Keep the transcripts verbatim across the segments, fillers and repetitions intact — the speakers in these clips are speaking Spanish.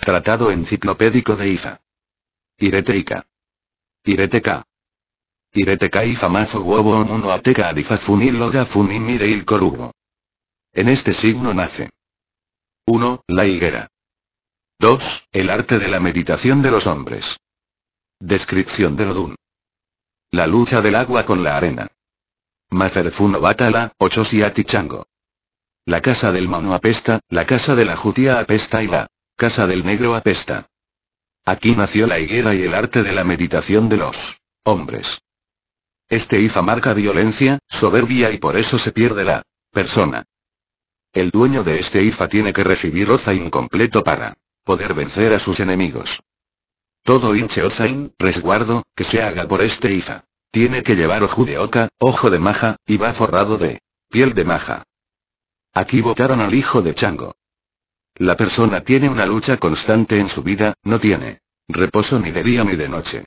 Tratado enciclopédico de Ifa. Ireteica. Ireteka. Ireteka Ifa mazo huevo uno ateka adifafunil loga funimire il corubo. En este signo nace. uno. La higuera. dos. El arte de la meditación de los hombres. Descripción del Odún. La lucha del agua con la arena. Maferfuno Batala, Ochosi Chango. La casa del mono apesta, la casa de la jutia apesta y la casa del negro apesta. Aquí nació la higuera y el arte de la meditación de los hombres. Este Ifa marca violencia, soberbia y por eso se pierde la persona. El dueño de este Ifa tiene que recibir Ozain completo para poder vencer a sus enemigos. Todo hinche Ozain, resguardo, que se haga por este Ifa. Tiene que llevar ojo de oca, ojo de maja, y va forrado de piel de maja. Aquí votaron al hijo de Chango. La persona tiene una lucha constante en su vida, no tiene reposo ni de día ni de noche.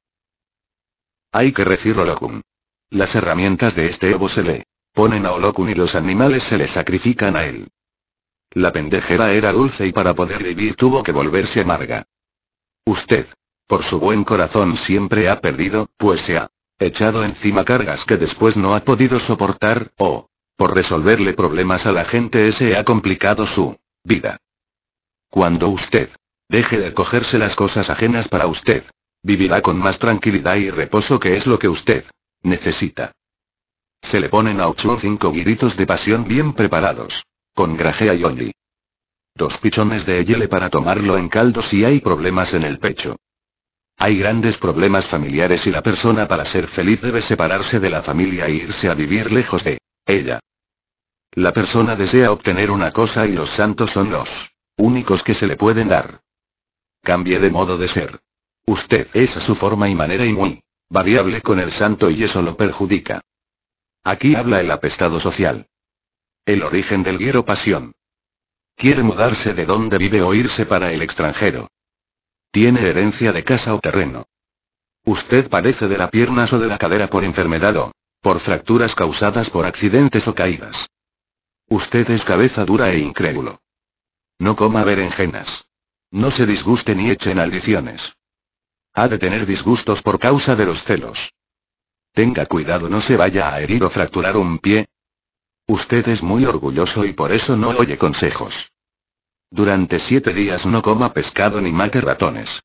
Hay que recibir Olokun. Las herramientas de este Evo se le ponen a Olokun y los animales se le sacrifican a él. La pendejera era dulce y para poder vivir tuvo que volverse amarga. Usted, por su buen corazón siempre ha perdido, pues se ha echado encima cargas que después no ha podido soportar, o, por resolverle problemas a la gente se ha complicado su vida. Cuando usted deje de cogerse las cosas ajenas para usted, vivirá con más tranquilidad y reposo, que es lo que usted necesita. Se le ponen a Ochun cinco guiritos de pasión bien preparados, con grajea y oli. Dos pichones de hiele para tomarlo en caldo si hay problemas en el pecho. Hay grandes problemas familiares y la persona para ser feliz debe separarse de la familia e irse a vivir lejos de ella. La persona desea obtener una cosa y los santos son los únicos que se le pueden dar. Cambie de modo de ser. Usted es a su forma y manera y muy variable con el santo y eso lo perjudica. Aquí habla el apestado social. El origen del guiro pasión. Quiere mudarse de donde vive o irse para el extranjero. Tiene herencia de casa o terreno. Usted padece de las piernas o de la cadera por enfermedad o por fracturas causadas por accidentes o caídas. Usted es cabeza dura e incrédulo. No coma berenjenas. No se disguste ni eche maldiciones. Ha de tener disgustos por causa de los celos. Tenga cuidado, no se vaya a herir o fracturar un pie. Usted es muy orgulloso y por eso no oye consejos. Durante siete días no coma pescado ni mate ratones.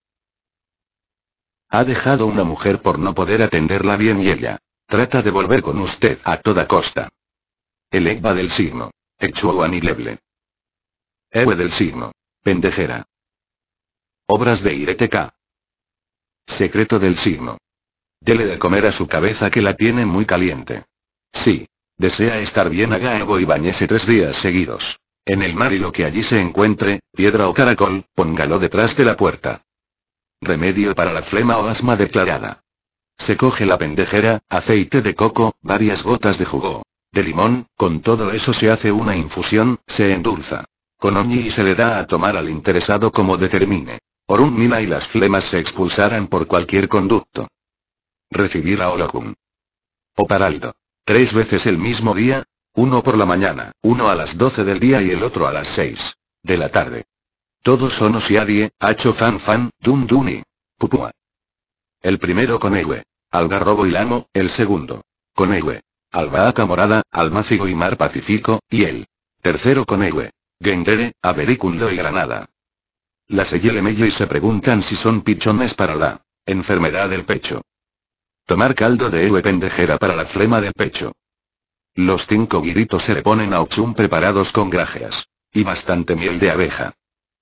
Ha dejado una mujer por no poder atenderla bien y ella trata de volver con usted a toda costa. El Egba del signo. Echuanileble. Ewe del signo. Pendejera. Obras de Ireteka. Secreto del signo. Dele de comer a su cabeza que la tiene muy caliente. Sí. Desea estar bien, haga Evo y bañese tres días seguidos en el mar y lo que allí se encuentre, piedra o caracol, póngalo detrás de la puerta. Remedio para la flema o asma declarada. Se coge la pendejera, aceite de coco, varias gotas de jugo de limón, con todo eso se hace una infusión, se endulza con oñi y se le da a tomar al interesado como determine Orun Mila y las flemas se expulsarán por cualquier conducto. Recibir a Olokun. O Paraldo. Tres veces el mismo día, uno por la mañana, uno a las doce del día y el otro a las seis de la tarde. Todos son Osiadie, Hacho Fan Fan, Dun Duni, Pupua. El primero con Ewe, Algarrobo y Lamo, el segundo con Ewe, Albahaca Morada, Almácigo y Mar Pacífico, y el tercero con Ewe, Gendere, Averículo y Granada. Las Eyelemello y se preguntan si son pichones para la enfermedad del pecho. Tomar caldo de Ewe pendejera para la flema del pecho. Los cinco guiritos se le ponen a Ochun preparados con grajeas y bastante miel de abeja.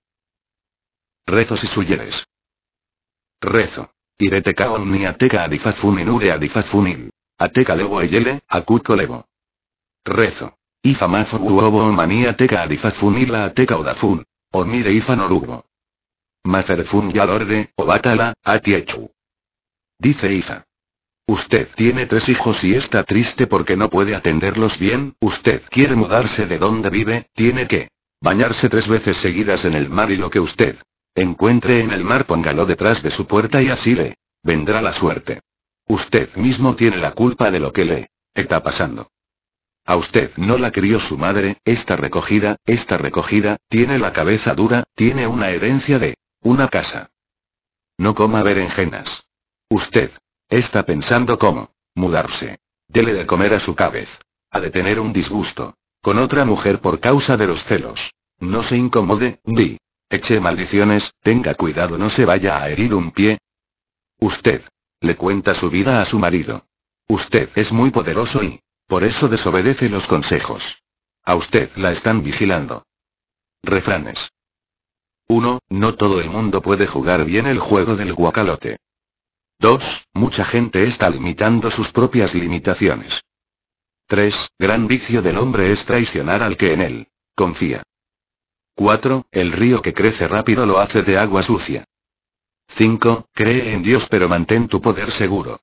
Rezos y suyeres. Rezo. Ireteka onni ateka adifafunin ure adifafunil. Ateka levo eyele, akutko levo. Rezo. Ifa mafo uobo mani ateka adifafunila ateka odafun. Onire ifa norugo. Maferfun yalorde, obatala, atiechu. Dice Ifa. Usted tiene tres hijos y está triste porque no puede atenderlos bien. Usted quiere mudarse de donde vive, tiene que bañarse tres veces seguidas en el mar y lo que usted encuentre en el mar póngalo detrás de su puerta y así le vendrá la suerte. Usted mismo tiene la culpa de lo que le está pasando. A usted no la crió su madre, está recogida, está recogida, tiene la cabeza dura, tiene una herencia de una casa. No coma berenjenas. Usted está pensando cómo mudarse. Dele de comer a su cabeza. Ha de tener un disgusto con otra mujer por causa de los celos. No se incomode, ni eche maldiciones, tenga cuidado, no se vaya a herir un pie. Usted le cuenta su vida a su marido. Usted es muy poderoso y por eso desobedece los consejos. A usted la están vigilando. Refranes. uno. No todo el mundo puede jugar bien el juego del guacalote. dos. Mucha gente está limitando sus propias limitaciones. tres. Gran vicio del hombre es traicionar al que en él confía. cuatro. El río que crece rápido lo hace de agua sucia. cinco. Cree en Dios pero mantén tu poder seguro.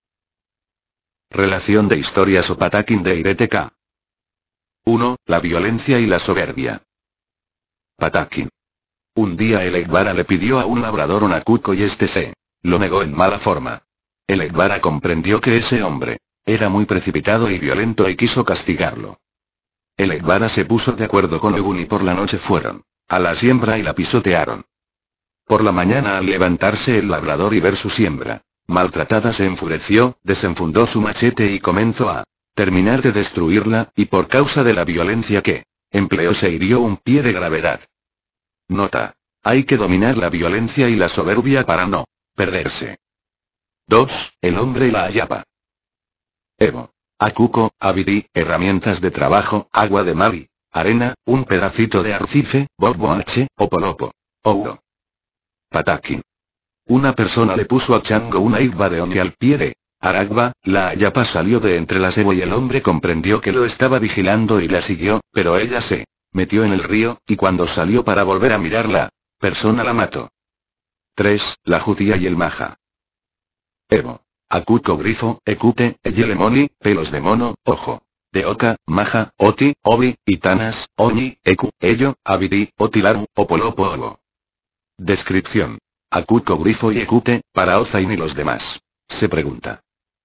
Relación de historias o pataquín de Ireteka. uno. La violencia y la soberbia. Pataquín. Un día el Ekbara le pidió a un labrador un acuco y este se lo negó en mala forma. El Ekbara comprendió que ese hombre era muy precipitado y violento y quiso castigarlo. El Ekbara se puso de acuerdo con Egun y por la noche fueron a la siembra y la pisotearon. Por la mañana al levantarse el labrador y ver su siembra maltratada se enfureció, desenfundó su machete y comenzó a terminar de destruirla, y por causa de la violencia que empleó se hirió un pie de gravedad. Nota. Hay que dominar la violencia y la soberbia para no perderse. dos. El hombre y la ayapa. Evo. Acuco, abidi, herramientas de trabajo, agua de mar y arena, un pedacito de arcife, boboache, opolopo. Ouro. Pataquín. Una persona le puso a Chango una igba de oni al pie de Aragba, la ayapa salió de entre las Evo y el hombre comprendió que lo estaba vigilando y la siguió, pero ella se metió en el río, y cuando salió para volver a mirarla, persona la mató. tres. La judía y el maja. Evo. Acuco grifo, ecute, eyelemoni, pelos de mono, ojo. De oca, maja, oti, obi, itanas, oñi, ecu, ello, abidi, otilaru, opolopo ovo. Descripción. Acuco grifo y ecute, para Ozain y los demás. Se pregunta.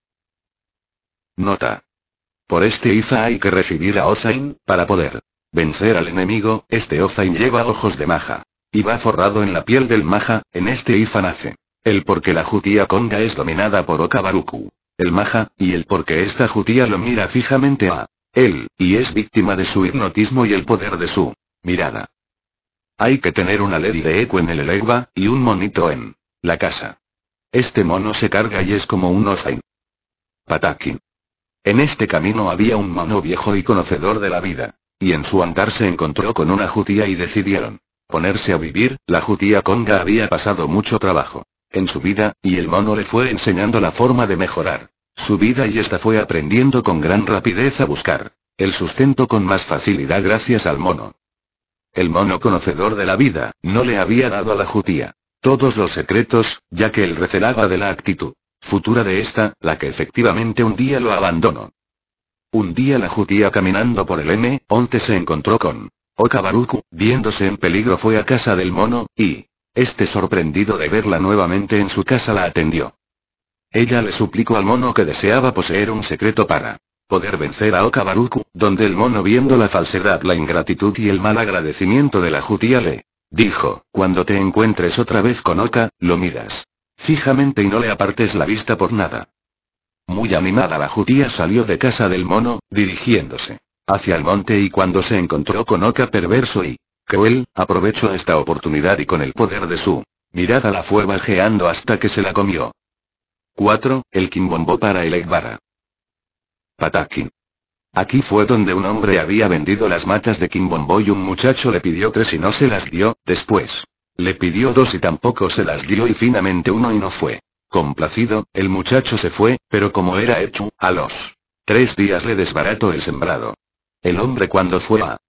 Nota. Por este Ifa hay que recibir a Ozain, para poder vencer al enemigo. Este Ozain lleva ojos de maja. Y va forrado en la piel del maja. En este Ifa nace el porque la judía conga es dominada por Okabaruku, el maja, y el porque esta judía lo mira fijamente a él, y es víctima de su hipnotismo y el poder de su mirada. Hay que tener una lady de eco en el Elegba, y un monito en la casa. Este mono se carga y es como un Ozain. Pataquín. En este camino había un mono viejo y conocedor de la vida. Y en su andar se encontró con una judía y decidieron ponerse a vivir. La judía conga había pasado mucho trabajo en su vida, y el mono le fue enseñando la forma de mejorar su vida y ésta fue aprendiendo con gran rapidez a buscar el sustento con más facilidad gracias al mono. El mono conocedor de la vida, no le había dado a la judía todos los secretos, ya que él recelaba de la actitud futura de esta, la que efectivamente un día lo abandonó. Un día la judía caminando por el eme once se encontró con Okabaruku, viéndose en peligro fue a casa del mono, y este sorprendido de verla nuevamente en su casa la atendió. Ella le suplicó al mono que deseaba poseer un secreto para poder vencer a Okabaruku, donde el mono viendo la falsedad, la ingratitud y el mal agradecimiento de la judía le dijo, cuando te encuentres otra vez con Oka, lo miras fijamente y no le apartes la vista por nada. Muy animada la judía salió de casa del mono, dirigiéndose hacia el monte y cuando se encontró con Oka perverso y cruel, aprovechó esta oportunidad y con el poder de su mirada la fue bajeando hasta que se la comió. cuatro. El quimbombo para el Ekbara. Pataquín. Aquí fue donde un hombre había vendido las matas de quimbombo y un muchacho le pidió tres y no se las dio, después le pidió dos y tampoco se las dio y finalmente uno y no fue complacido, el muchacho se fue, pero como era hecho, a los tres días le desbarató el sembrado. El hombre cuando fue a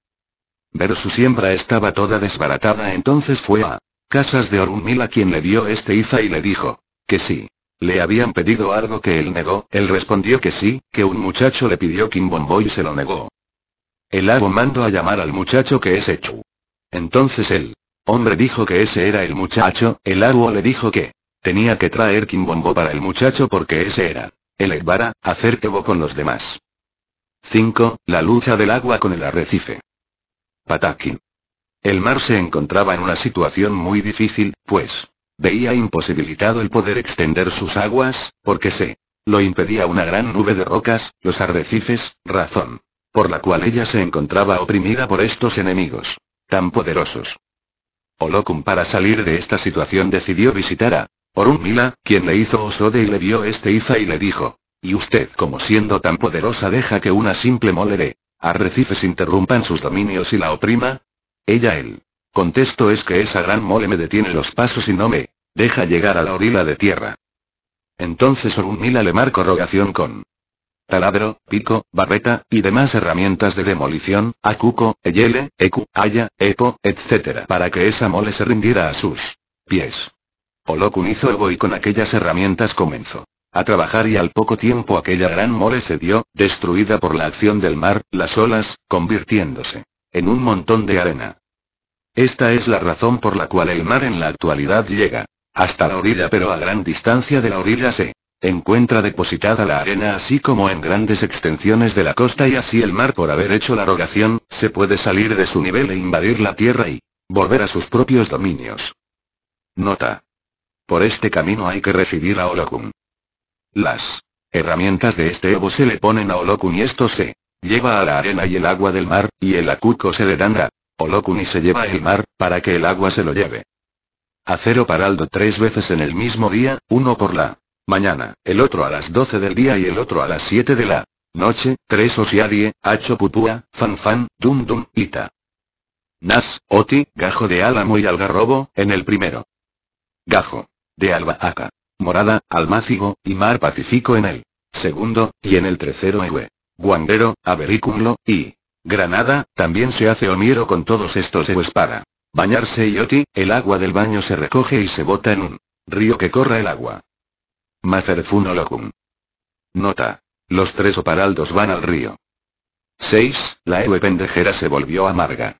ver su siembra estaba toda desbaratada, entonces fue a casas de Orunmila quien le dio este Ifa y le dijo que sí. Le habían pedido algo que él negó, él respondió que sí, que un muchacho le pidió quimbombo y se lo negó. El abo mandó a llamar al muchacho que es hecho. Entonces el hombre dijo que ese era el muchacho, el abo le dijo que tenía que traer quimbombo para el muchacho porque ese era el Ekbara, hacer kebo con los demás. cinco. La lucha del agua con el arrecife. Patakin. El mar se encontraba en una situación muy difícil, pues veía imposibilitado el poder extender sus aguas, porque se lo impedía una gran nube de rocas, los arrecifes, razón por la cual ella se encontraba oprimida por estos enemigos tan poderosos. Olokun, para salir de esta situación, decidió visitar a Orunmila, quien le hizo Osode y le dio este Ifa y le dijo: ¿y usted, como siendo tan poderosa, deja que una simple mole de arrecifes interrumpan sus dominios y la oprima? Ella él contestó: es que esa gran mole me detiene los pasos y no me deja llegar a la orilla de tierra. Entonces Orunmila le marcó rogación con taladro, pico, barreta, y demás herramientas de demolición, Akuko, Eyele, Eku, Aya, Epo, etcétera, para que esa mole se rindiera a sus pies. Olokun hizo algo y con aquellas herramientas comenzó a trabajar, y al poco tiempo aquella gran mole cedió, destruida por la acción del mar, las olas, convirtiéndose en un montón de arena. Esta es la razón por la cual el mar en la actualidad llega hasta la orilla, pero a gran distancia de la orilla se encuentra depositada la arena, así como en grandes extensiones de la costa, y así el mar, por haber hecho la rogación, se puede salir de su nivel e invadir la tierra y volver a sus propios dominios. Nota. Por este camino hay que recibir a Olokun. Las herramientas de este Evo se le ponen a Olokun y esto se lleva a la arena y el agua del mar, y el Akuko se le dan a Olokun y se lleva el mar, para que el agua se lo lleve. Acero Paraldo tres veces en el mismo día, uno por la mañana, el otro a las doce del día y el otro a las siete de la noche, tres Osiadie, Hacho Pupua, Fanfan, Dum Dum, Ita. Nas, Oti, Gajo de Álamo y Algarrobo, en el primero. Gajo de Albahaca, Morada, Almácigo, y Mar Pacífico en el segundo, y en el tercero Ewe, Guandero, Avericumlo, y Granada. También se hace omiero con todos estos Ewes para bañarse, y Oti, el agua del baño se recoge y se bota en un río que corra el agua. Maferfun Olokun. Nota. Los tres oparaldos van al río. seis. La Ewe pendejera se volvió amarga.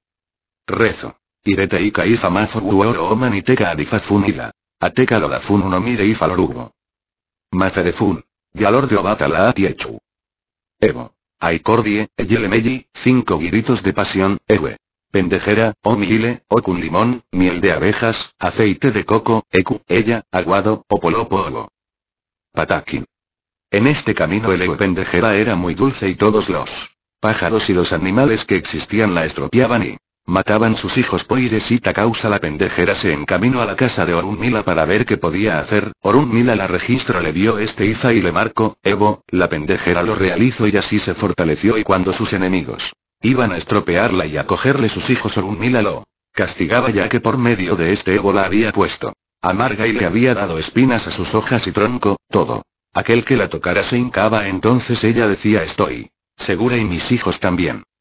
Rezo. Irete Ika Ifa Mafo Uoro Oman Iteka Adifafunila. Ateka Lodafun Unomire Ifa Lorugo. Maferefun. Yalor de Obata la Atiechu. Evo. Aicordie, Eyelemeyi, cinco gritos de pasión, Ewe. Pendejera, Omile, Okun limón, miel de abejas, aceite de coco, Eku, ella, aguado, Opolopo Ogo. Patakin. En este camino el Ewe pendejera era muy dulce y todos los pájaros y los animales que existían la estropeaban y mataban sus hijos. Poiresita causa la pendejera se encaminó a la casa de Orunmila para ver qué podía hacer. Orunmila la registro le dio este Iza y le marcó, Evo, la pendejera lo realizó y así se fortaleció, y cuando sus enemigos iban a estropearla y a cogerle sus hijos, Orunmila lo castigaba, ya que por medio de este Evo la había puesto amarga y le había dado espinas a sus hojas y tronco, todo aquel que la tocara se hincaba. Entonces ella decía: estoy segura y mis hijos también.